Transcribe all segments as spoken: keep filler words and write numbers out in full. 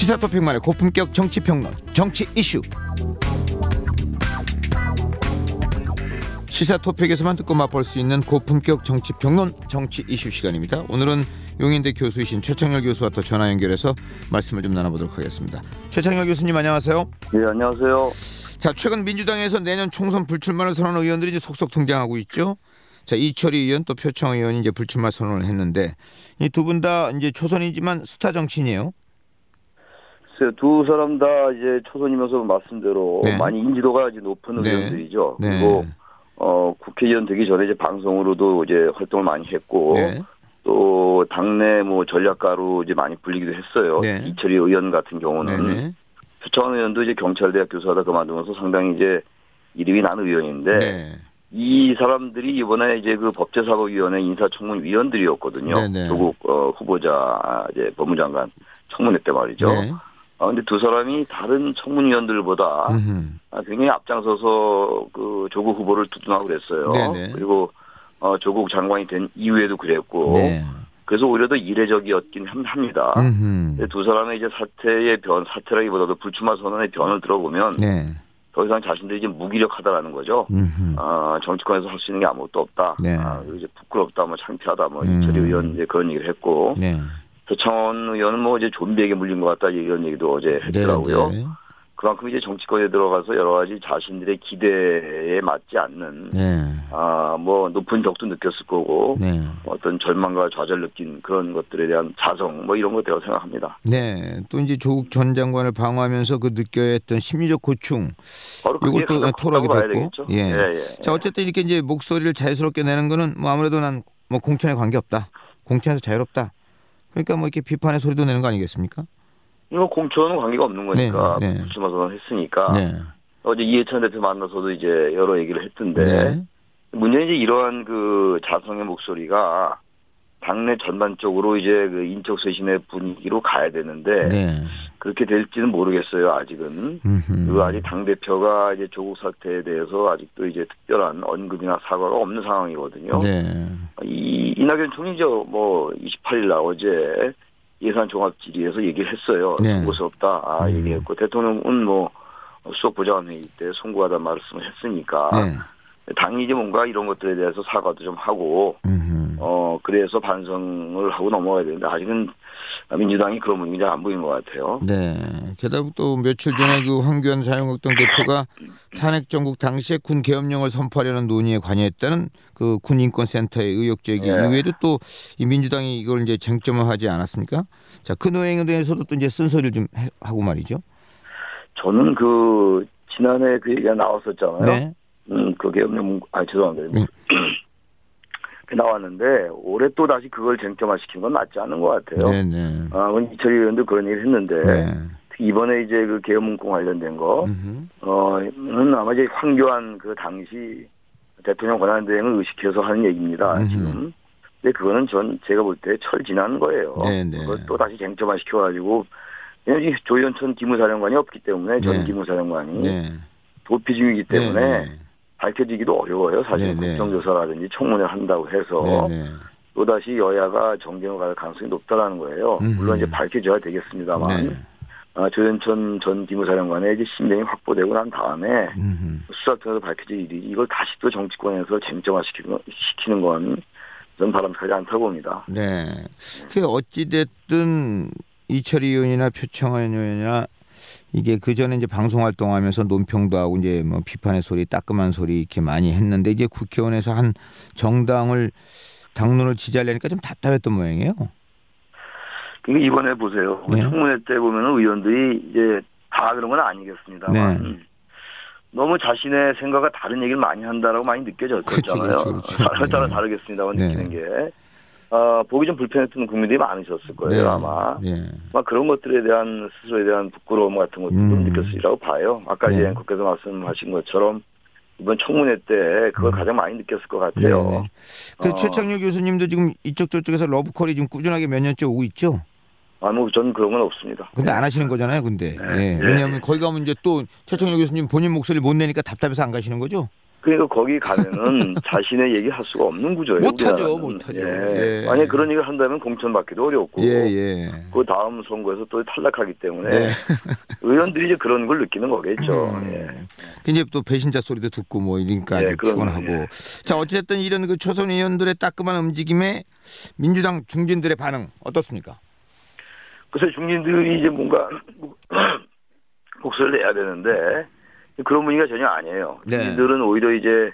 시사 토픽만의 고품격 정치 평론, 정치 이슈. 시사 토픽에서만 듣고 맛볼 수 있는 고품격 정치 평론, 정치 이슈 시간입니다. 오늘은 용인대 교수이신 최창렬 교수와 또 전화 연결해서 말씀을 좀 나눠보도록 하겠습니다. 최창렬 교수님 안녕하세요. 네, 안녕하세요. 자, 최근 민주당에서 내년 총선 불출마를 선언한 의원들이 이제 속속 등장하고 있죠. 자, 이철희 의원 또 표창 의원이 이제 불출마 선언을 했는데 이 두 분 다 이제 초선이지만 스타 정치인이에요. 두 사람 다 이제 초선이면서 말씀대로 네. 많이 인지도가 이제 높은 네. 의원들이죠. 네. 그리고 어, 국회의원 되기 전에 이제 방송으로도 이제 활동을 많이 했고 네. 또 당내 뭐 전략가로 이제 많이 불리기도 했어요. 네. 이철희 의원 같은 경우는 네. 표창 의원도 이제 경찰대학 교수하다 그만두면서 상당히 이제 이름이 난 의원인데 네. 이 사람들이 이번에 이제 그 법제사법위원회 인사청문 위원들이었거든요. 네네. 조국 어, 후보자 이제 법무장관 청문회 때 말이죠. 네. 아 근데 두 사람이 다른 청문위원들보다 음흠. 아, 굉장히 앞장서서 그 조국 후보를 두둔하고 그랬어요. 네네. 그리고 어, 조국 장관이 된 이후에도 그랬고. 네. 그래서 오히려 더 이례적이었긴 합니다. 음흠. 두 사람의 이제 사태의 변, 사태라기보다도 불출마 선언의 변을 들어보면. 네. 더 이상 자신들이 이제 무기력하다라는 거죠. 아, 정치권에서 할 수 있는 게 아무것도 없다. 네. 아, 이제 부끄럽다, 뭐 창피하다, 뭐 음. 이철희 의원 이제 그런 얘기를 했고, 네. 표창원 의원은 뭐 이제 좀비에게 물린 것 같다 이런 얘기도 어제 했더라고요. 네. 네. 그만큼 이제 정치권에 들어가서 여러 가지 자신들의 기대에 맞지 않는, 네. 아, 뭐 높은 격도 느꼈을 거고, 네. 어떤 절망과 좌절 느낀 그런 것들에 대한 자성, 뭐 이런 것들이라고 생각합니다. 네. 또 이제 조국 전 장관을 방어하면서 그 느껴야 했던 심리적 고충. 바로 그게 이것도 가장 토로하게 크다고 봐야 됐고. 되겠죠. 예. 예, 예. 자, 어쨌든 이렇게 이제 목소리를 자연스럽게 내는 거는 뭐 아무래도 난 뭐 공천에 관계없다. 공천에서 자유롭다. 그러니까 뭐 이렇게 비판의 소리도 내는 거 아니겠습니까? 이거 공천은 관계가 없는 거니까 네, 네. 불출마 선언 했으니까 네. 어제 이해찬 대표 만나서도 이제 여러 얘기를 했던데 네. 문제는 이제 이러한 그 자성의 목소리가 당내 전반적으로 이제 그 인적 쇄신의 분위기로 가야 되는데 네. 그렇게 될지는 모르겠어요 아직은. 그리고 아직 당 대표가 이제 조국 사태에 대해서 아직도 이제 특별한 언급이나 사과가 없는 상황이거든요. 네. 이 이낙연 총리죠 뭐 이십팔 일 날 어제 예산 종합 질의에서 얘기를 했어요. 네. 송구스럽다. 아, 음. 얘기했고 대통령은 뭐 수석보좌관 회의 때 송구하다 말씀을 했으니까 네. 당이 이제 뭔가 이런 것들에 대해서 사과도 좀 하고 음흠. 어 그래서 반성을 하고 넘어가야 되는데 아직은 민주당이 그런 분위기 잘 안 보이는 것 같아요. 네. 게다가 또 며칠 전에 그 황교안 자유한국당 대표가 탄핵 정국 당시에 군 계엄령을 선포하려는 논의에 관여했다는 그 군인권센터의 의혹 제기 네. 이외에도 또 이 민주당이 이걸 이제 쟁점을 하지 않았습니까? 자, 그 노행에 대해서도 또 이제 쓴소리를 좀 해- 하고 말이죠. 저는 그 지난해 그 얘기가 나왔었잖아요. 네. 음, 그 계엄령 아 죄송합니다. 네. 그 나왔는데 올해 또 다시 그걸 쟁점화시킨 건 맞지 않은 것 같아요. 네, 네. 아, 이철희 의원도 그런 얘기를 했는데 네. 특히 이번에 이제 그 계엄 문건 관련된 거, 음흠. 어는 아마 이제 황교안 그 당시 대통령 권한 대행을 의식해서 하는 얘기입니다. 음흠. 지금. 근데 그거는 전 제가 볼 때 철지난 거예요. 네, 네. 그걸 또 다시 쟁점화 시켜가지고 왜냐면 조현천 기무사령관이 없기 때문에 전 네. 기무사령관이 네. 도피 중이기 때문에 네, 네. 밝혀지기도 어려워요. 사실 네, 네. 국정조사라든지 청문회를 한다고 해서. 네, 네. 또다시 여야가 정쟁을 갈 가능성이 높다라는 거예요. 음흠. 물론 이제 밝혀져야 되겠습니다만 네. 아, 조현천 전 기무사령관의 이제 신병이 확보되고 난 다음에 음흠. 수사 통해서 밝혀질 일이 이걸 다시 또 정치권에서 쟁점화시키는 건, 시키는 건 저는 바람직하지 않다고 봅니다. 네. 그 어찌됐든 이철희 의원이나 표창원 의원이나 이게 그 전에 이제 방송 활동하면서 논평도 하고 이제 뭐 비판의 소리, 따끔한 소리 이렇게 많이 했는데 이제 국회의원에서 한 정당을 당론을 지지하려니까 좀 답답했던 모양이에요. 그게 이번에 보세요. 네. 청문회 때 보면은 의원들이 이제 다 그런 건 아니겠습니다만 네. 너무 자신의 생각과 다른 얘기를 많이 한다라고 많이 느껴졌잖아요. 그렇죠, 그렇죠. 사람에 따라 네. 다르겠습니다만 네. 느끼는 게. 어, 보기 좀 불편했던 국민들이 많으셨을 거예요, 네. 아마. 네. 막 그런 것들에 대한 스스로에 대한 부끄러움 같은 것도 음. 좀 느꼈으리라고 봐요. 아까 네. 이제 앵커께서 말씀하신 것처럼 이번 청문회 때 그걸 음. 가장 많이 느꼈을 것 같아요. 네, 네. 그 어. 최창렬 교수님도 지금 이쪽 저쪽에서 러브콜이 지금 꾸준하게 몇 년째 오고 있죠. 아, 뭐 저는 그런 건 없습니다. 근데 안 하시는 거잖아요, 근데. 네. 예. 네. 왜냐하면 거기 가면 이제 또 최창렬 교수님 본인 목소리를 못 내니까 답답해서 안 가시는 거죠. 그러니까 거기 가면은 자신의 얘기 할 수가 없는 구조예요. 못하죠, 못하죠. 예. 예. 만약 그런 얘기를 한다면 공천받기도 어렵고, 예, 예. 그 다음 선거에서 또 탈락하기 때문에 네. 의원들이 이제 그런 걸 느끼는 거겠죠. 음. 예. 이제 또 배신자 소리도 듣고 뭐 이러니까 예, 아주 그런 피곤하고. 예. 자, 어쨌든 이런 그 초선 의원들의 따끔한 움직임에 민주당 중진들의 반응 어떻습니까? 그래서 중진들이 이제 뭔가 목소리를 내야 되는데 그런 분위기가 전혀 아니에요. 네. 중진들은 오히려 이제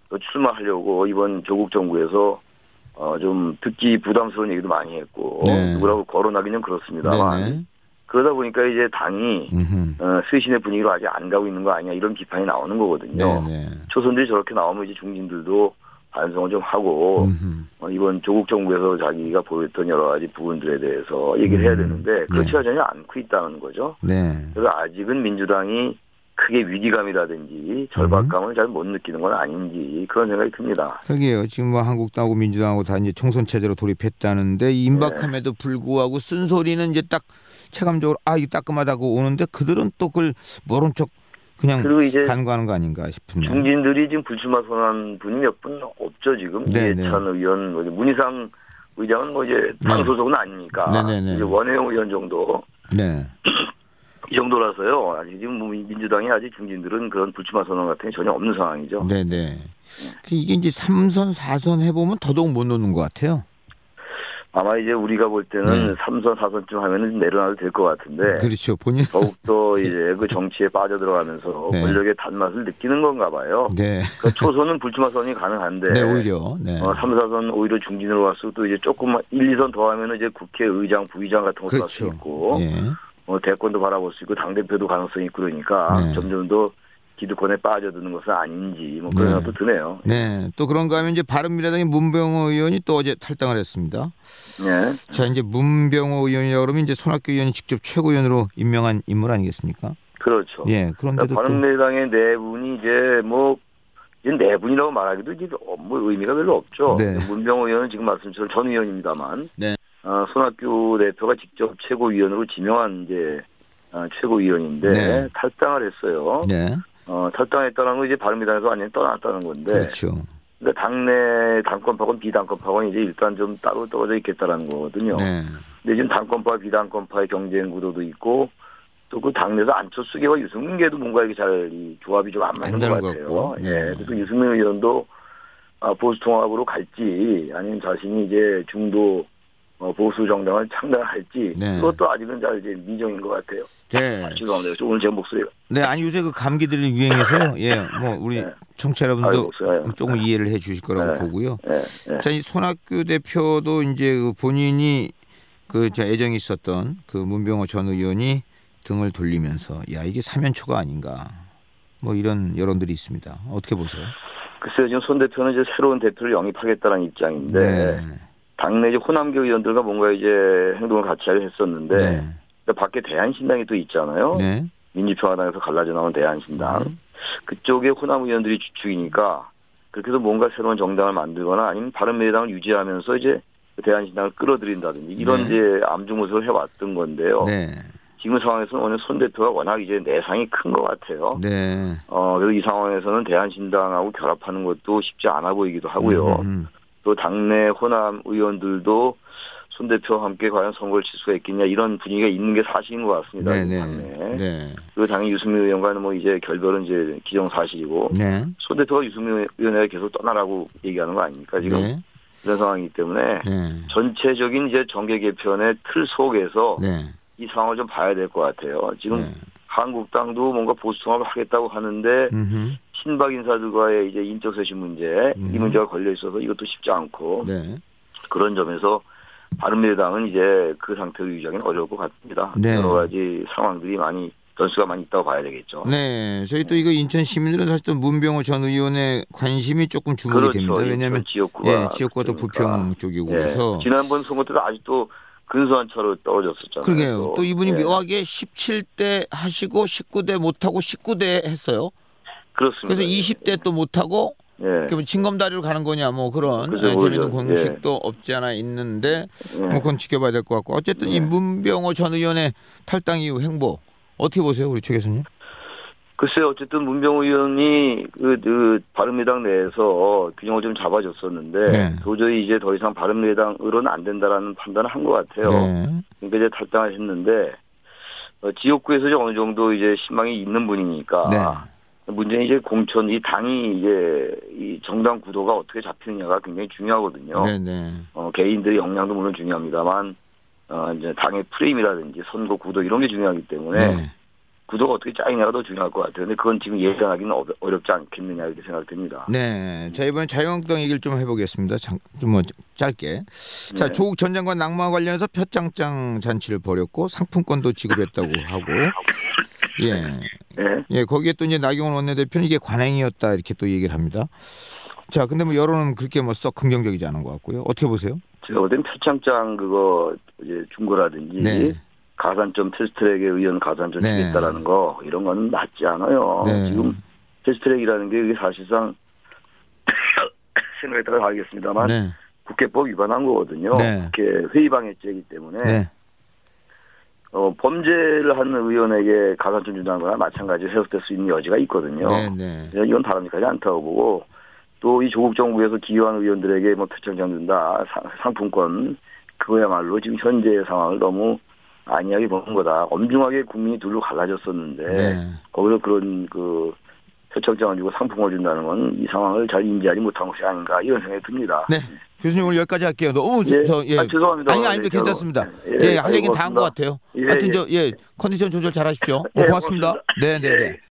출마하려고 이번 조국 정부에서 어 좀 듣기 부담스러운 얘기도 많이 했고 네. 누구라고 거론하기는 그렇습니다만 네네. 그러다 보니까 이제 당이 어, 쇄신의 분위기로 아직 안 가고 있는 거 아니냐 이런 비판이 나오는 거거든요. 네네. 초선들이 저렇게 나오면 이제 중진들도 반성을 좀 하고 어, 이번 조국 정부에서 자기가 보였던 여러 가지 부분들에 대해서 얘기를 해야 되는데 그렇지가 전혀 않고 있다는 거죠. 네. 그래서 아직은 민주당이 크게 위기감이라든지 절박감을 잘 못 느끼는 건 아닌지 그런 생각이 듭니다. 그러게요. 지금 뭐 한국당하고 민주당하고 다 이제 총선 체제로 돌입했다는데 임박함에도 불구하고 쓴소리는 이제 딱 체감적으로 아 이거 따끔하다고 오는데 그들은 또 그걸 모른 척 그냥 간과하는 거 아닌가 싶은데. 중진들이 지금 불출마 선언한 분이 몇 분 없죠 지금. 네네. 이해찬 의원, 뭐 문희상 의장은 뭐 이제 당 소속은 아니니까 네네네. 이제 원혜영 의원 정도. 네. 이 정도라서요. 아직 지금 민주당이 아직 중진들은 그런 불출마 선언 같은 게 전혀 없는 상황이죠. 네네. 네. 이게 이제 삼 선, 사 선 해보면 더더욱 못 놓는 것 같아요. 아마 이제 우리가 볼 때는 네. 삼 선, 사 선쯤 하면은 내려놔도 될 것 같은데. 그렇죠. 본인 더욱더 이제 그 정치에 빠져들어가면서 네. 권력의 단맛을 느끼는 건가 봐요. 네. 그러니까 초선은 불출마 선언이 가능한데. 네, 오히려. 네. 어, 삼, 사 선 오히려 중진으로 와서 또 이제 조금 일, 이 선 더 하면은 이제 국회의장, 부의장 같은 것도 할 수 그렇죠. 있고. 예. 어, 대권도 바라볼 수 있고 당대표도 가능성이 있고 그러니까 네. 점점 더 기득권에 빠져드는 것은 아닌지 뭐 그런 네. 생각도 드네요. 네. 또 그런가 하면 이제 바른미래당의 문병호 의원이 또 어제 탈당을 했습니다. 네. 자, 이제 문병호 의원이라고 그러면 이제 손학규 의원이 직접 최고위원으로 임명한 인물 아니겠습니까? 그렇죠. 예. 그런데도 그러니까 바른미래당의 네 분이 이제 뭐 이제 네 분이라고 말하기도 이제 뭐 의미가 별로 없죠. 네. 문병호 의원은 지금 말씀처럼 전 의원입니다만. 네. 어, 손학규 대표가 직접 최고위원으로 지명한 이제 어, 최고위원인데 네. 탈당을 했어요. 네. 어, 탈당했다는 건 이제 바른미래당에서 완전히 떠났다는 건데. 그렇죠. 그러니까 당내 당권파건 비당권파건 이제 일단 좀 따로 떨어져 있겠다라는 거거든요. 네. 근데 지금 당권파 비당권파의 경쟁 구도도 있고 또 그 당내에서 안철수계와 유승민계도 뭔가 이게 잘 이 조합이 좀 안 맞는 것 같아요. 네. 예. 그래서 유승민 의원도 아, 보수 통합으로 갈지 아니면 자신이 이제 중도 어, 보수 정당을 창당할지 네. 그것도 아직은 잘 이제 미정인 것 같아요. 네. 아, 죄송합니다. 오늘 제 목소리가. 네, 아니 요새 그 감기들이 유행해서요. 예, 뭐 우리 네. 청취자 여러분도 아이고, 조금 네. 이해를 해주실 거라고 네. 보고요. 네. 네. 자, 이 손학규 대표도 이제 그 본인이 그 애정이 있었던 그 문병호 전 의원이 등을 돌리면서 야 이게 사면초가 아닌가 뭐 이런 여론들이 있습니다. 어떻게 보세요? 글쎄요, 지금 손 대표는 이제 새로운 대표를 영입하겠다는 입장인데. 네. 당내 이제 호남계 의원들과 뭔가 이제 행동을 같이 하려 했었는데 네. 밖에 대한신당이 또 있잖아요. 네. 민주평화당에서 갈라져 나온 대한신당. 네. 그쪽에 호남 의원들이 주축이니까 그렇게 해서 뭔가 새로운 정당을 만들거나 아니면 바른미래당을 유지하면서 이제 대한신당을 끌어들인다든지 이런 네. 이제 암중무술을 해왔던 건데요. 네. 지금 상황에서는 오늘 손 대표가 워낙 이제 내상이 큰 것 같아요. 네. 어, 그래서 이 상황에서는 대한신당하고 결합하는 것도 쉽지 않아 보이기도 하고요. 음. 또 당내 호남 의원들도 손 대표와 함께 과연 선거를 칠 수가 있겠냐 이런 분위기가 있는 게 사실인 것 같습니다. 네네. 당내. 네. 그리고 당연히 유승민 의원과는 뭐 이제 결별은 이제 기정사실이고 네. 손 대표가 유승민 의원에게 계속 떠나라고 얘기하는 거 아닙니까 지금 네. 이런 상황이기 때문에 네. 전체적인 이제 정계 개편의 틀 속에서 네. 이 상황을 좀 봐야 될 것 같아요. 지금 네. 한국당도 뭔가 보수 통합을 하겠다고 하는데 음흠. 친박 인사들과의 이제 인적 쇄신 문제 음흠. 이 문제가 걸려 있어서 이것도 쉽지 않고 네. 그런 점에서 바른미래당은 이제 그 상태로 유지하기는 어려울 것 같습니다. 네. 여러 가지 상황들이 많이 변수가 많이 있다고 봐야 되겠죠. 네, 저희 또 이거 인천 시민들은 사실 또 문병호 전 의원의 관심이 조금 주목이 그렇죠. 됩니다. 왜냐하면 지역구가 예, 지역구가 또 부평 쪽이고 예. 그래서 지난번 선거 때도 아직도 근소한 차로 떨어졌었잖아요. 그러게요. 또, 또 이분이 예. 묘하게 십칠 대 하시고 십구 대 못하고 십구 대 했어요. 그렇습니다. 그래서 이십 대 또 못하고 예. 그럼 징검다리로 가는 거냐 뭐 그런 예, 재밌는 공식도 예. 없지 않아 있는데 예. 뭐 그건 지켜봐야 될 것 같고 어쨌든 예. 이 문병호 전 의원의 탈당 이후 행보 어떻게 보세요 우리 최 교수님? 글쎄요, 어쨌든 문병호 의원이 그, 그 바른미래당 내에서 균형을 좀 잡아줬었는데 네. 도저히 이제 더 이상 바른미래당으로는 안 된다라는 판단을 한 것 같아요. 네. 그러니까 이제 탈당을 했는데 어, 지역구에서 어느 정도 이제 신망이 있는 분이니까 네. 문제는 이제 공천 이 당이 이제 이 정당 구도가 어떻게 잡히느냐가 굉장히 중요하거든요. 네, 네. 어, 개인들의 역량도 물론 중요합니다만 어, 이제 당의 프레임이라든지 선거 구도 이런 게 중요하기 때문에. 네. 구도가 어떻게 짜이냐가 더 중요할 것 같아요. 근데 그건 지금 예상하기는 어렵지 않겠느냐 이렇게 생각됩니다. 네, 자 이번에 자유한국당 얘기를 좀 해보겠습니다. 좀 뭐 짧게. 자 네. 조국 전 장관 낙마 관련해서 표창장 잔치를 벌였고 상품권도 지급했다고 하고, 예, 네. 예 거기에 또 이제 나경원 원내대표는 이게 관행이었다 이렇게 또 얘기를 합니다. 자, 근데 뭐 여론은 그렇게 뭐 썩 긍정적이지 않은 것 같고요. 어떻게 보세요? 제가 볼 땐 표창장 그거 이제 준 거라든지. 네. 가산점 패스트트랙에 의원 가산점 네. 주겠다라는 거 이런 건 맞지 않아요. 네. 지금 패스트트랙이라는 게 사실상 생각에 따라 가겠습니다만 네. 국회법 위반한 거거든요. 네. 국회 회의방해죄이기 때문에 네. 어, 범죄를 하는 의원에게 가산점 준다는 거나 마찬가지로 해석될 수 있는 여지가 있거든요. 네. 네. 이건 바람직하지 않다고 보고 또 이 조국 정부에서 기여한 의원들에게 뭐 표창장 준다 상, 상품권 그거야말로 지금 현재의 상황을 너무 안이하게 보는 거다. 엄중하게 국민이 둘로 갈라졌었는데 네. 거기서 그런 그 표창장을 주고 상품을 준다는 건 이 상황을 잘 인지하지 못한 것이 아닌가 이런 생각이 듭니다. 네, 교수님 오늘 여기까지 할게요. 너무 예. 저, 예. 아, 죄송합니다. 아니 아닙니다. 네, 괜찮습니다. 예, 예 할 얘기는 다 한 것 같아요. 예, 하여튼 저 예 컨디션 조절 잘하십시오. 예, 고맙습니다. 네, 네, 네.